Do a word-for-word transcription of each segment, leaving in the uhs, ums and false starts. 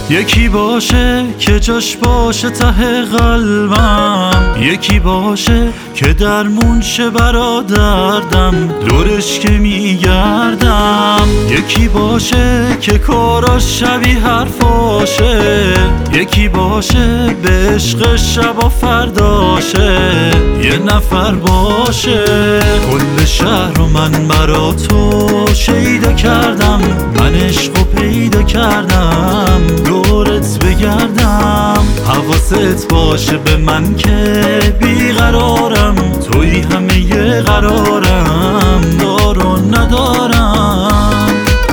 یکی باشه که جاش باشه ته قلبم، یکی باشه که درمون شه برا دردم دورش که میگردم، یکی باشه که کاراش شبیه حرفاشه، یکی باشه به عشق شب و فرداشه، یه نفر باشه. کل شهر و من برا تو شیدا کردم، من عشقو پیدا کردم دورت بگردم. حواست باشه به من که بیقرارم، توی همه یه قرارم دار و ندارم.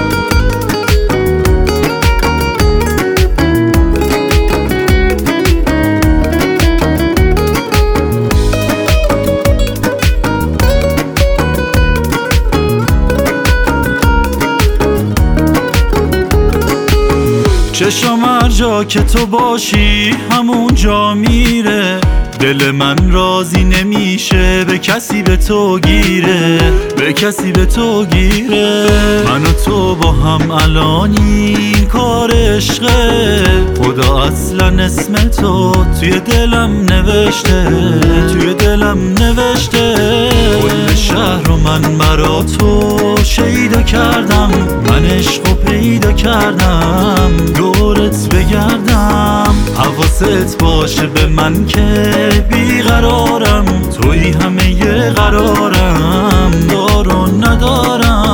چشم هر جا که تو باشی همون جا میره، دل من راضی نمیشه به کسی به تو گیره، به کسی به تو گیره. من و تو با هم الان این کار عشقه، خدا اصلا اسم تو توی دلم نوشته، توی دلم نوشته. کل شهر و من برا تو شیدا کردم، من عشقو پیدا کردم دورت بگردم. حواست باشه به من که بیقرارم، توی همه یه قرارم دار و ندارم.